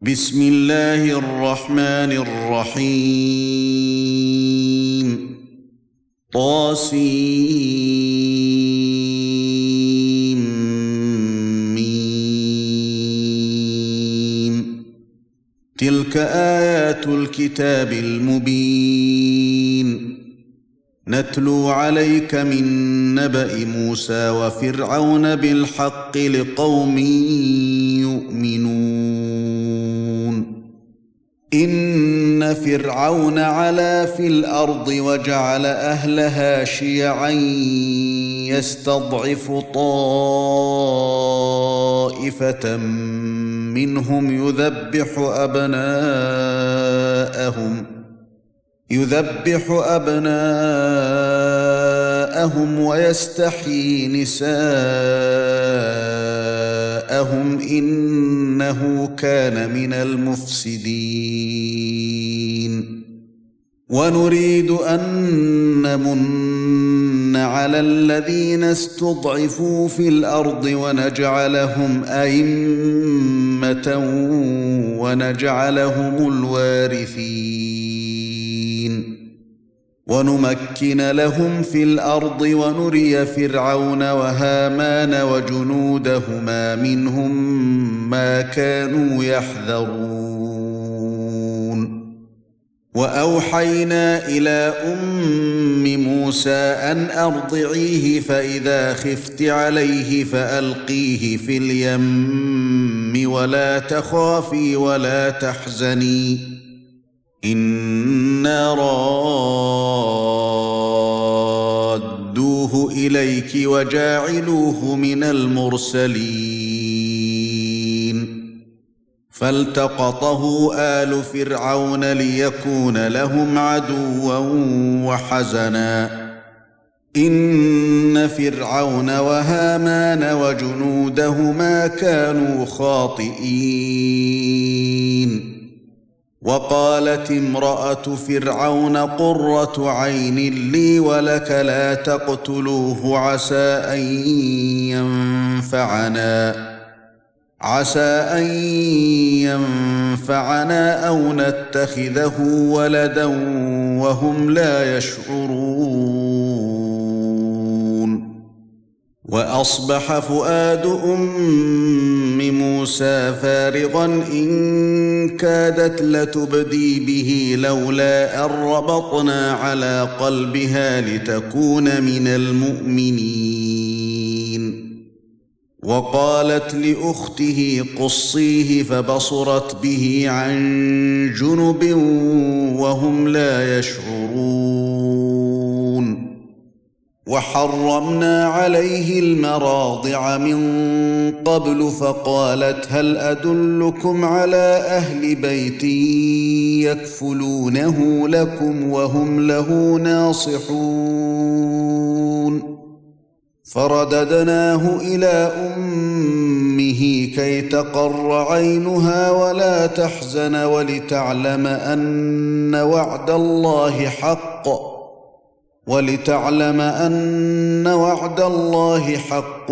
بسم الله الرحمن الرحيم طاسيم تلك آيات الكتاب المبين نتلو عليك من نبأ موسى وفرعون بالحق لقوم يؤمنون إن فرعون علا في الأرض وجعل أهلها شيعا يستضعف طائفة منهم يذبح أبناءهم ويستحيي نساءهم إنه كان من المفسدين ونريد أن نمن على الذين استضعفوا في الأرض ونجعلهم أئمة ونجعلهم الوارثين ونمكن لهم في الأرض ونري فرعون وهامان وجنودهما منهم ما كانوا يحذرون وأوحينا إلى أم موسى أن أرضعيه فإذا خفت عليه فألقيه في اليم ولا تخافي ولا تحزني إنا رادوه إليك وجاعلوه من المرسلين فالتقطه آل فرعون ليكون لهم عدوا وحزنا إن فرعون وهامان وجنودهما كانوا خاطئين وقالت امرأة فرعون قرة عين لي ولك لا تقتلوه عسى أن ينفعنا أو نتخذه ولدا وهم لا يشعرون وأصبح فؤاد أم موسى فارغا إن كادت لتبدي به لولا أن ربطنا على قلبها لتكون من المؤمنين وقالت لأخته قصيه فبصرت به عن جنب وهم لا يشعرون وحرمنا عليه المراضع من قبل فقالت هل أدلكم على أهل بيت يكفلونه لكم وهم له ناصحون فرددناه إلى أمه كي تقر عينها ولا تحزن ولتعلم أن وعد الله حق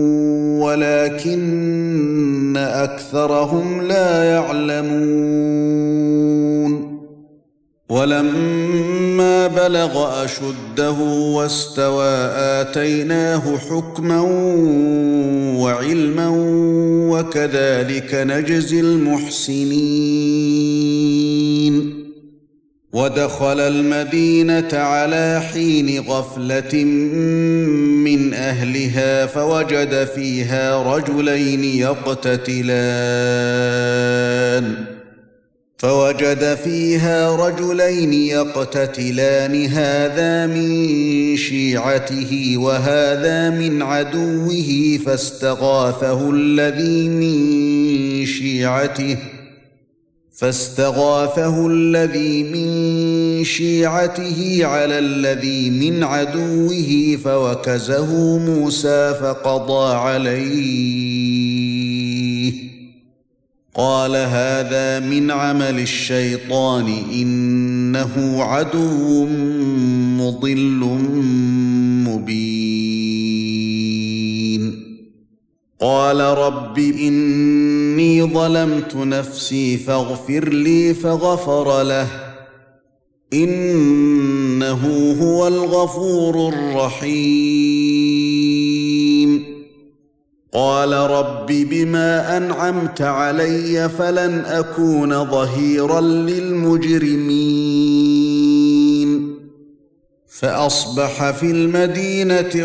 ولكن أكثرهم لا يعلمون ولما بلغ أشده واستوى آتيناه حكما وعلما وكذلك نجزي المحسنين ودخل المدينة على حين غفلة من أهلها فوجد فيها رجلين يقتتلان هذا من شيعته وهذا من عدوه فاستغاثه الذي من شيعته على الذي من عدوه فوكزه موسى فقضى عليه قال هذا من عمل الشيطان إنه عدو مضل مبين قال رب إني ظلمت نفسي فاغفر لي فغفر له إنه هو الغفور الرحيم قال رب بما أنعمت علي فلن أكون ظهيرا للمجرمين فأصبح في المدينة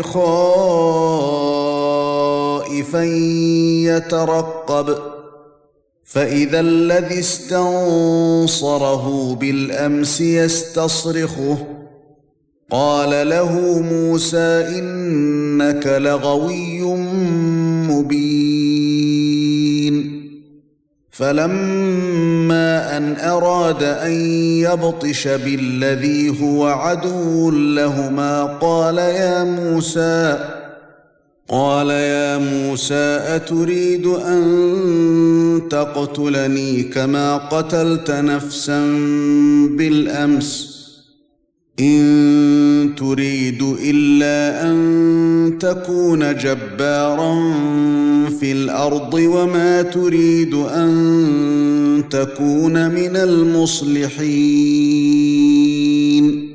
خائفا يترقب فإذا الذي استنصره بالأمس يستصرخه قال له موسى إنك لغوي مبين فلما أن أراد أن يبطش بالذي هو عدو لهما قال يا موسى أتريد أن تقتلني كما قتلت نفسا بالأمس إن تريد إلا أن تكون جبارا في الأرض وما تريد أن تكون من المصلحين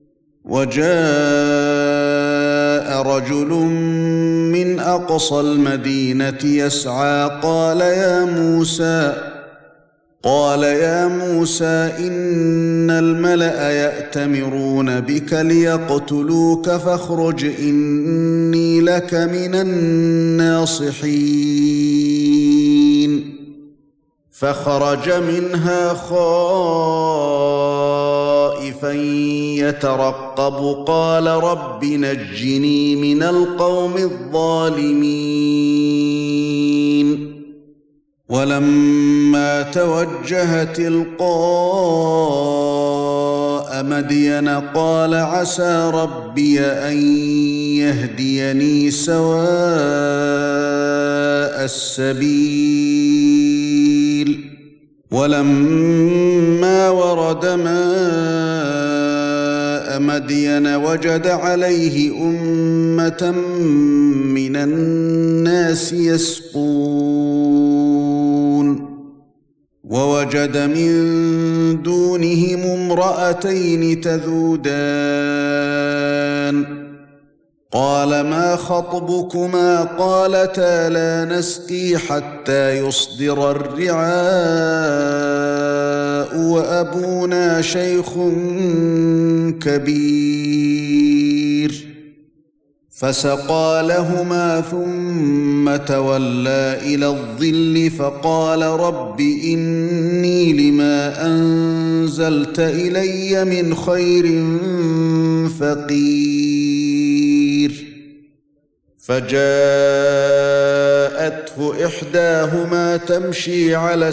وجاء رجل من أقصى المدينة يسعى قال يا موسى إن الملأ يأتمرون بك ليقتلوك فاخرج إني لك من الناصحين فخرج منها خائفا يترقب قال رب نجني من القوم الظالمين ولما توجه تلقاء مدين قال عسى ربي أن يهديني سواء السبيل ولما ورد ماء مدين وجد عليه أمة من الناس يسقون ووجد من دونهم امرأتين تذودان قال ما خطبكما قالتا لا نسقي حتى يصدر الرعاء وأبونا شيخ كبير فسقى لهما ثم تولى إلى الظل فقال رب إني لما أنزلت إلي من خير فقير فجاءته إحداهما تمشي على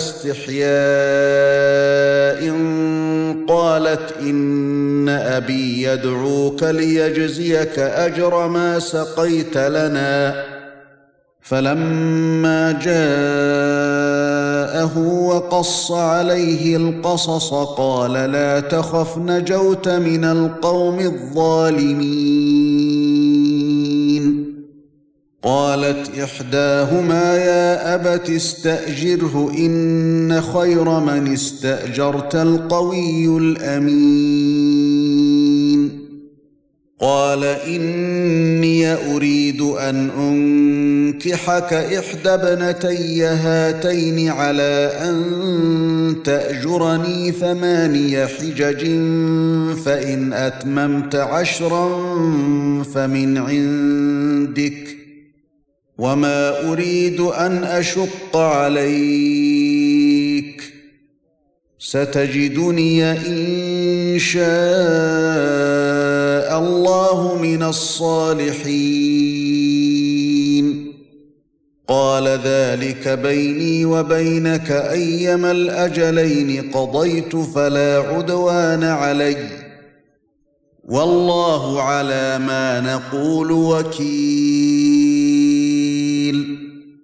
استحياء قالت إن أبي يدعوك ليجزيك أجر ما سقيت لنا فلما جاءه وقص عليه القصص قال لا تخف نجوت من القوم الظالمين قالت إحداهما يا أبت استأجره إن خير من استأجرت القوي الأمين قال إني أريد أن أنكحك إحدى ابنتي هاتين على أن تأجرني 8 حجج فإن أتممت 10 فمن عندك وما أريد أن أشق عليك ستجدني إن شاء الله من الصالحين قال ذلك بيني وبينك أيما الأجلين قضيت فلا عدوان علي والله على ما نقول وكيل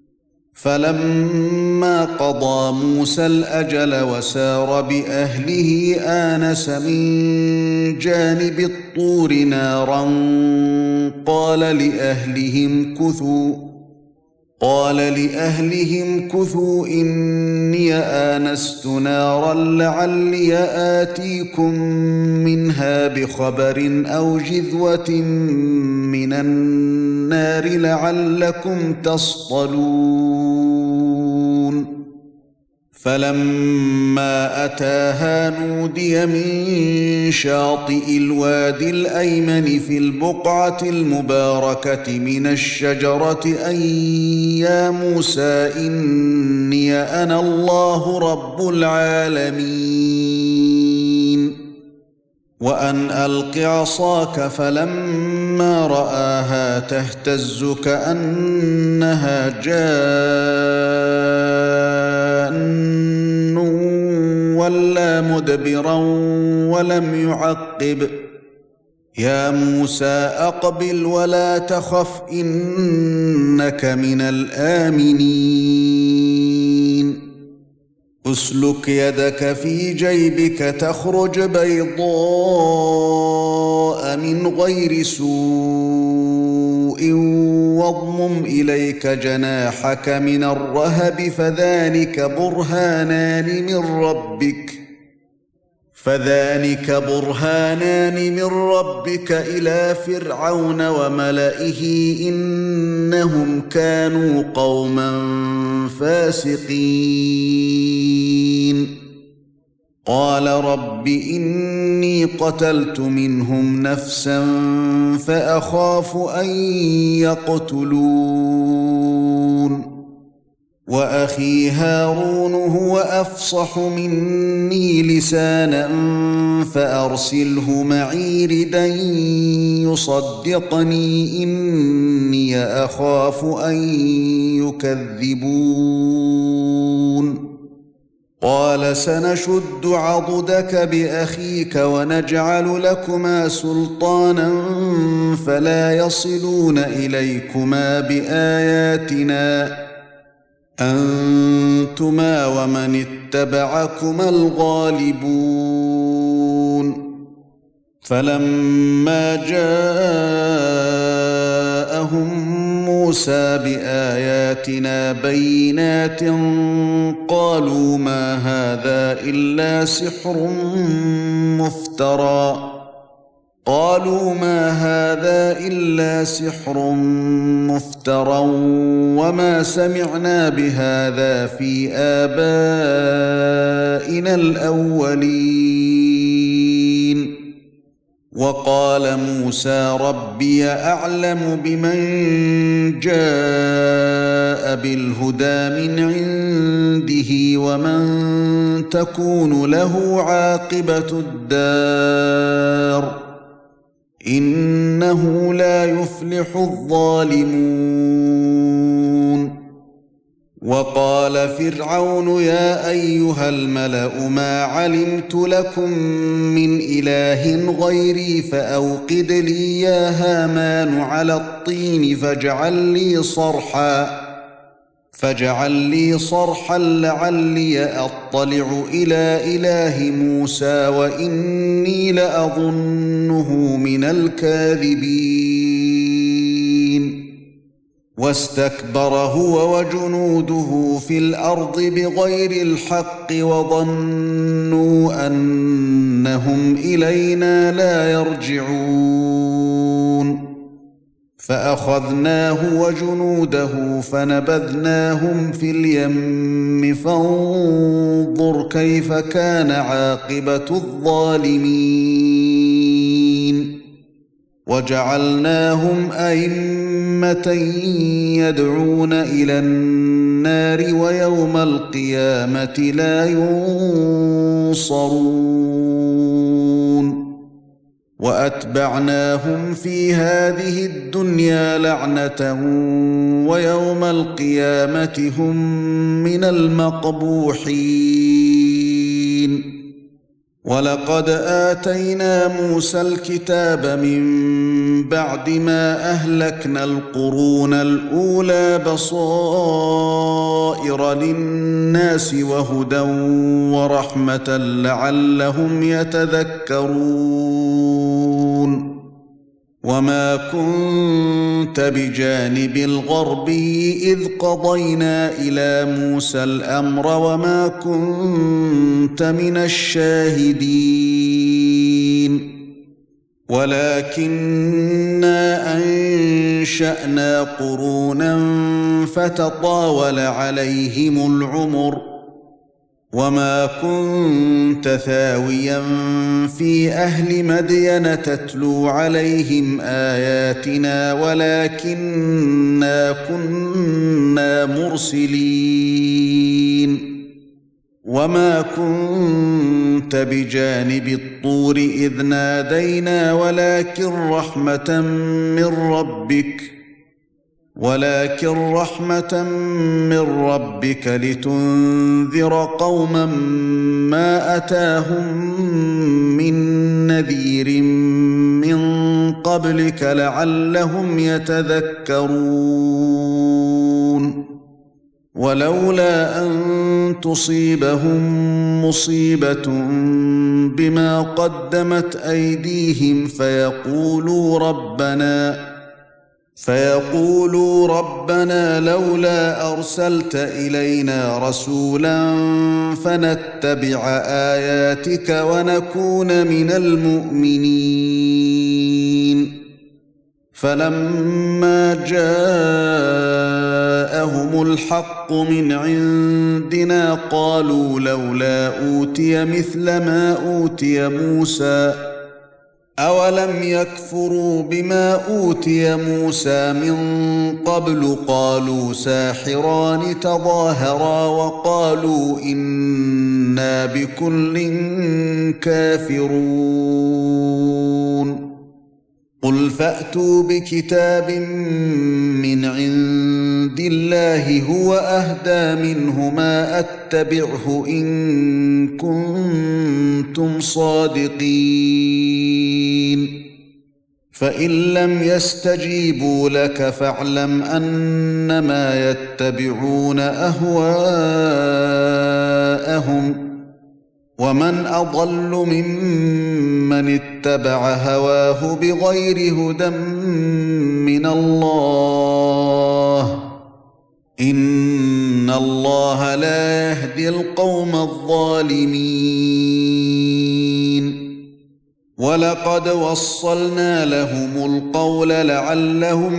فلما قضى موسى الأجل وسار بأهله آنس من جانب الطور نارا قال قال لأهلهم كثوا إني آنست نارا لعلي آتيكم منها بخبر أو جذوة من النار لعلكم تصطلون فلما أتاها نودي من شاطئ الوادي الأيمن في البقعة المباركة من الشجرة أن يا موسى إني أنا الله رب العالمين وأن ألق عصاك فلما رآها تهتز كأنها جان ولا مدبرا ولم يعقب يا موسى أقبل ولا تخف إنك من الآمنين أسلك يدك في جيبك تخرج بيضاء من غير سوء واضمم إليك جناحك من الرهب فذلك برهانان من ربك إلى فرعون وملئه إنهم كانوا قوما فاسقين قال رب إني قتلت منهم نفسا فأخاف أن يقتلون وأخي هارون هو أفصح مني لسانا فأرسله معي ردا يصدقني إني أخاف أن يكذبون قال سنشد عضدك بأخيك ونجعل لكما سلطانا فلا يصلون إليكما بآياتنا أنتما ومن اتبعكما الغالبون فلما جاءهم موسى بآياتنا بينات قالوا ما هذا إلا سحر مفترى وما سمعنا بهذا في آبائنا الأولين وقال موسى ربي أعلم بمن جاء بالهدى من عنده ومن تكون له عاقبة الدار إنه لا يفلح الظالمون وقال فرعون يا أيها الملأ ما علمت لكم من إله غيري فأوقد لي يا هامان على الطين فاجعل لي صرحا لعلي أطلع إلى إله موسى وإني لأظنه من الكاذبين واستكبر هو وجنوده في الأرض بغير الحق وظنوا أنهم إلينا لا يرجعون فأخذناه وجنوده فنبذناهم في اليم فانظر كيف كان عاقبة الظالمين وجعلناهم أئمة يدعون إلى النار ويوم القيامة لا ينصرون وأتبعناهم في هذه الدنيا لعنة ويوم القيامة هم من المقبوحين ولقد آتينا موسى الكتاب من بعد ما أهلكنا القرون الأولى بصائر للناس وهدى ورحمة لعلهم يتذكرون وما كنت بجانب الغربي إذ قضينا إلى موسى الأمر وما كنت من الشاهدين ولكننا أنشأنا قرونا فتطاول عليهم العمر وما كنت ثاويا في أهل مدين تتلو عليهم آياتنا ولكننا كنا مرسلين وما كنت بجانب الطور إذ نادينا ولكن رحمة من ربك لتنذر قوما ما أتاهم من نذير من قبلك لعلهم يتذكرون ولولا أن تصيبهم مصيبة بما قدمت أيديهم فيقولوا ربنا لولا أرسلت إلينا رسولا فنتبع آياتك ونكون من المؤمنين فلما جاءهم الحق من عندنا قالوا لولا أوتي مثل ما أوتي موسى أولم يكفروا بما أوتي موسى من قبل قالوا ساحران تظاهرا وقالوا إنا بكل كافرون قل فأتوا بكتاب من عند الله هو أهدى منه ما أتبعه إن كنتم صادقين فإن لم يستجيبوا لك فاعلم أنما يتبعون أهواءهم ومن أضل ممن اتبع هواه بغير هدى من الله إن الله لا يهدي القوم الظالمين ولقد وصلنا لهم القول لعلهم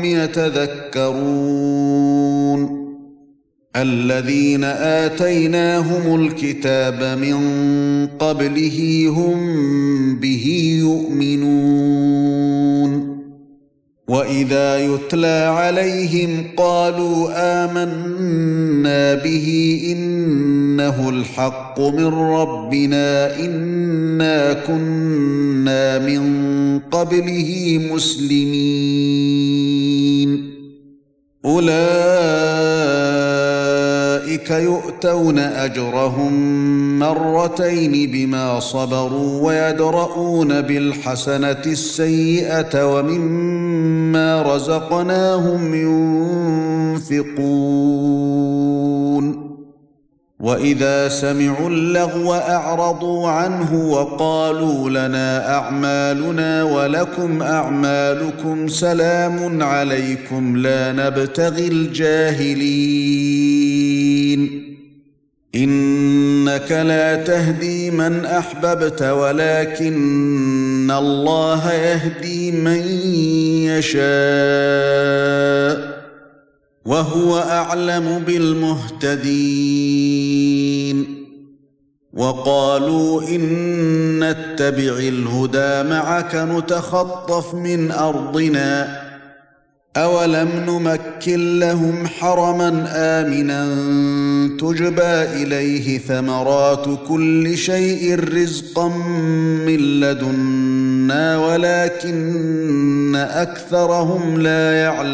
يتذكرون الذين آتيناهم الكتاب من قبله هم به يؤمنون وإذا يتلى عليهم قالوا آمنا به إنه الحق من ربنا إنا كنا من قبله مسلمين أولئك يؤتون أجرهم مرتين بما صبروا ويدرؤون بالحسنة السيئة ومما رزقناهم ينفقون وإذا سمعوا اللغو أعرضوا عنه وقالوا لنا أعمالنا ولكم أعمالكم سلام عليكم لا نبتغي الجاهلين إنك لا تهدي من أحببت ولكن الله يهدي من يشاء وهو أعلم بالمهتدين وقالوا إن نتبع الهدى معك نتخطف من أرضنا أولم نمكن لهم حرما آمنا تجبى إليه ثمرات كل شيء رزقا من لدنا ولكن أكثرهم لا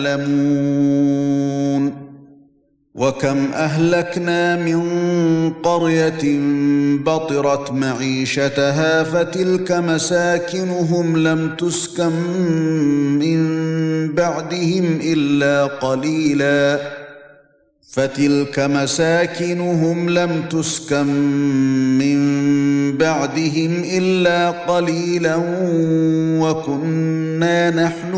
يعلمون وكم أهلكنا من قرية بطرت معيشتها فتلك مساكنهم لم تسكن من بعدهم إلا قليلا فتلك مساكنهم لم تسكن من بعدهم إلا قليلا وكنا نحن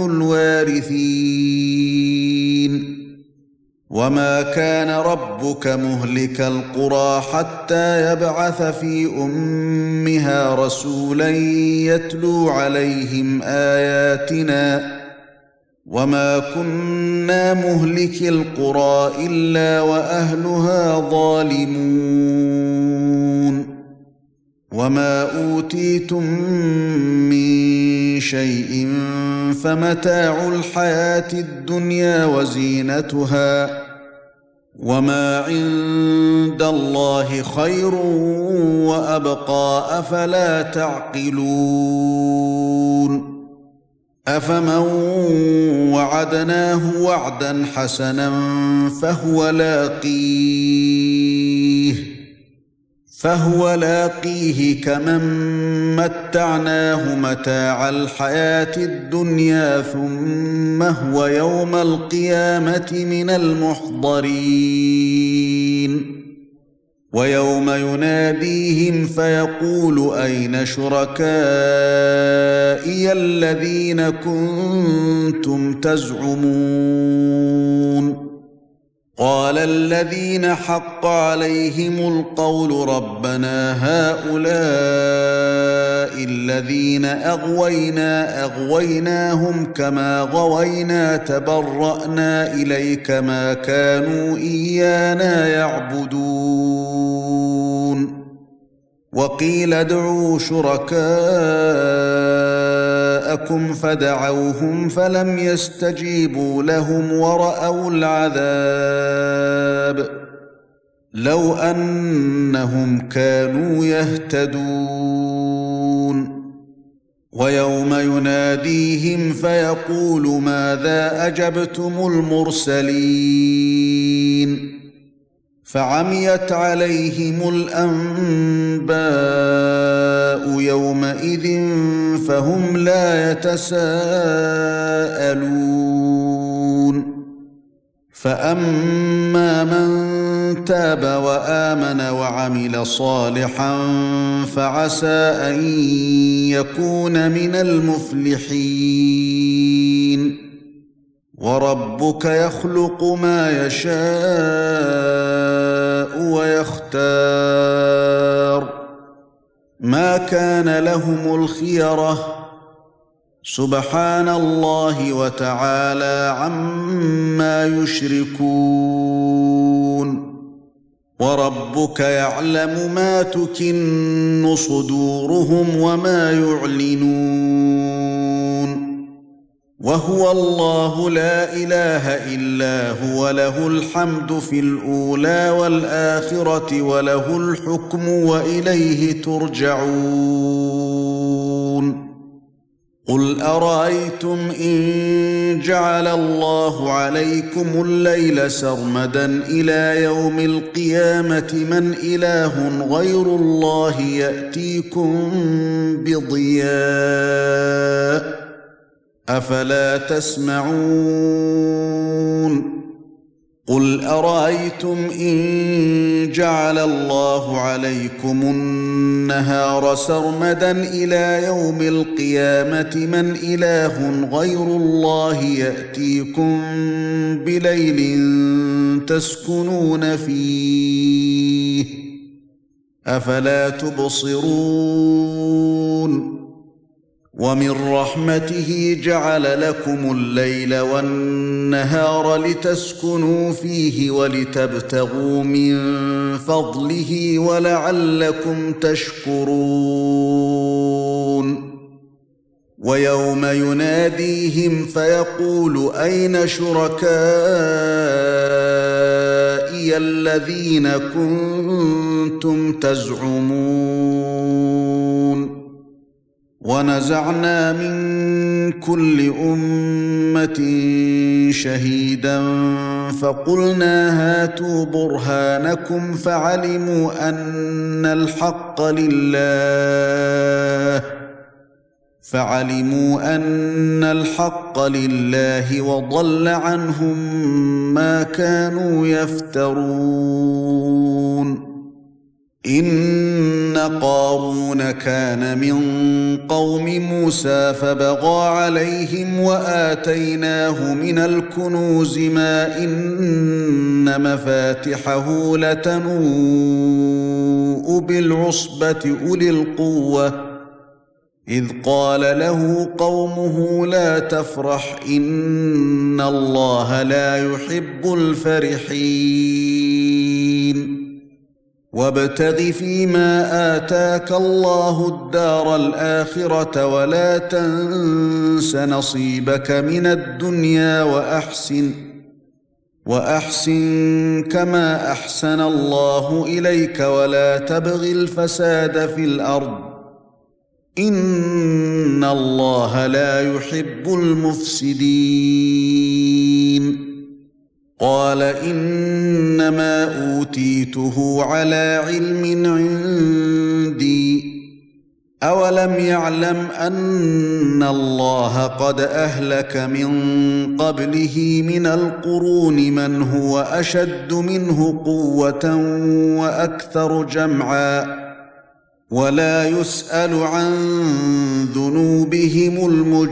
الوارثين وما كان ربك مهلك القرى حتى يبعث في أمها رسولا يتلو عليهم آياتنا وما كنا مهلك القرى إلا وأهلها ظالمون وما أوتيتم من شيء فمتاع الحياة الدنيا وزينتها وما عند الله خير وأبقى أفلا تعقلون أفمن وعدناه وعدا حسنا فهو لاقيه كمن متعناه متاع الحياة الدنيا ثم هو يوم القيامة من المحضرين ويوم يناديهم فيقول أين شركائي الذين كنتم تزعمون قال الذين حق عليهم القول ربنا هؤلاء الذين أغويناهم كما غوينا تبرأنا إليك ما كانوا إيانا يعبدون وقيل ادعوا شركاءكم فدعوهم فلم يستجيبوا لهم ورأوا العذاب لو أنهم كانوا يهتدون ويوم يناديهم فيقول ماذا أجبتم المرسلين فعميت عليهم الأنباء يومئذ فهم لا يتساءلون فأما من تاب وآمن وعمل صالحا فعسى أن يكون من المفلحين وربك يخلق ما يشاء ويختار ما كان لهم الخيرة سبحان الله وتعالى عما يشركون وربك يعلم ما تكن صدورهم وما يعلنون وهو الله لا إله إلا هو له الحمد في الأولى والآخرة وله الحكم وإليه ترجعون قل أرأيتم إن جعل الله عليكم الليل سرمدا إلى يوم القيامة من إله غير الله يأتيكم بضياء أفلا تسمعون قل أرأيتم إن جعل الله عليكم النهار سرمدا إلى يوم القيامة من إله غير الله يأتيكم بليل تسكنون فيه أفلا تبصرون ومن رحمته جعل لكم الليل والنهار لتسكنوا فيه ولتبتغوا من فضله ولعلكم تشكرون ويوم يناديهم فيقول أين شركائي الذين كنتم تزعمون ونزعنا من كل أمة شهيدا فقلنا هاتوا برهانكم فعلموا أن الحق لله وضل عنهم ما كانوا يفترون إن قارون كان من قوم موسى فبغى عليهم وآتيناه من الكنوز ما إن مفاتحه لتنوء بالعصبة أولي القوة إذ قال له قومه لا تفرح إن الله لا يحب الفرحين وابتغ فيما آتاك الله الدار الآخرة ولا تنس نصيبك من الدنيا وأحسن كما أحسن الله إليك ولا تبغ الفساد في الأرض إن الله لا يحب المفسدين قال إنما أوتيته على علم عندي أولم يعلم أن الله قد أهلك من قبله من القرون من هو أشد منه قوة وأكثر جمعا ولا يسأل عن ذنوبهم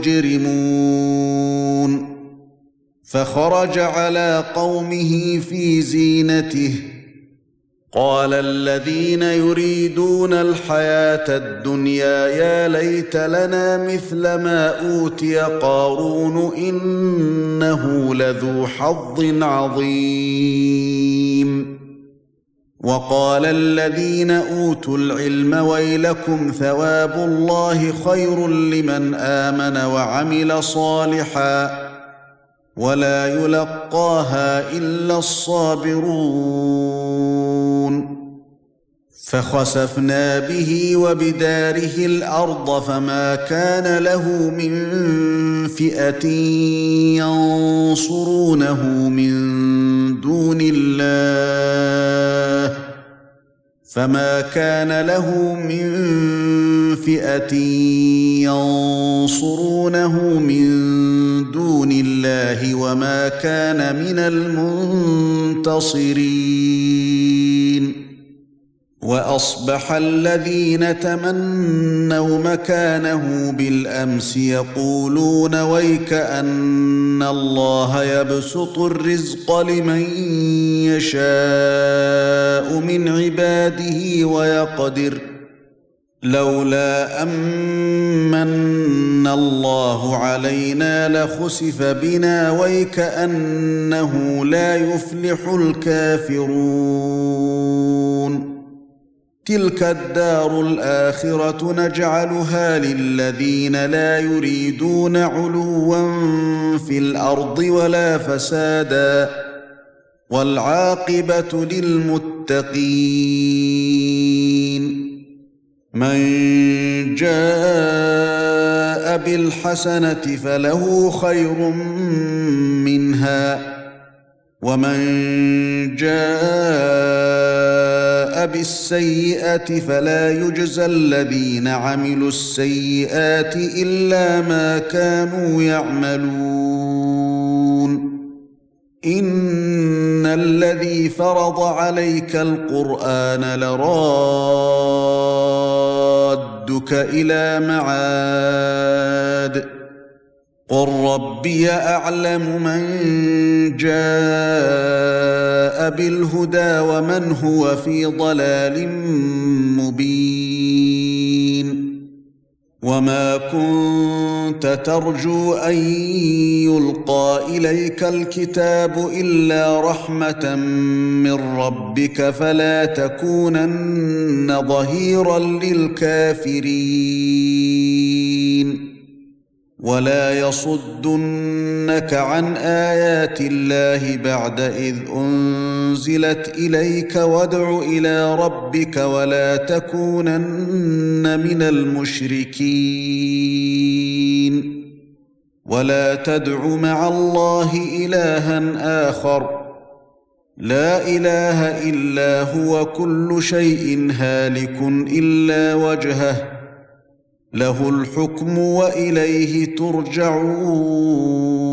المجرمون فخرج على قومه في زينته قال الذين يريدون الحياة الدنيا يا ليت لنا مثل ما أوتي قارون إنه لذو حظ عظيم وقال الذين أوتوا العلم ويلكم ثواب الله خير لمن آمن وعمل صالحا ولا يلقاها إلا الصابرون فخسفنا به وبداره الأرض فما كان له من فئة ينصرونه من دون الله وما كان من المنتصرين وأصبح الذين تمنوا مكانه بالأمس يقولون ويك أن الله يبسط الرزق لمن يشاء من عباده ويقدر لولا أمن الله علينا لخسف بنا ويك أنه لا يفلح الكافرون تلك الدار الآخرة نجعلها للذين لا يريدون علوا في الأرض ولا فسادا والعاقبة للمتقين من جاء بالحسنة فله خير منها ومن جاء بالسيئة فلا يجزى الذين عملوا السيئات إلا ما كانوا يعملون إن الذي فرض عليك القرآن لرادك إلى معاد قل ربي أعلم من جاء بالهدى ومن هو في ضلال مبين وما كنت ترجو أن يلقى إليك الكتاب إلا رحمة من ربك فلا تكونن ظهيرا للكافرين ولا يصدنك عن آيات الله بعد إذ أنزلت إليك وادع إلى ربك ولا تكونن من المشركين ولا تدع مع الله إلها آخر لا إله إلا هو كل شيء هالك إلا وجهه له الحكم وإليه ترجعون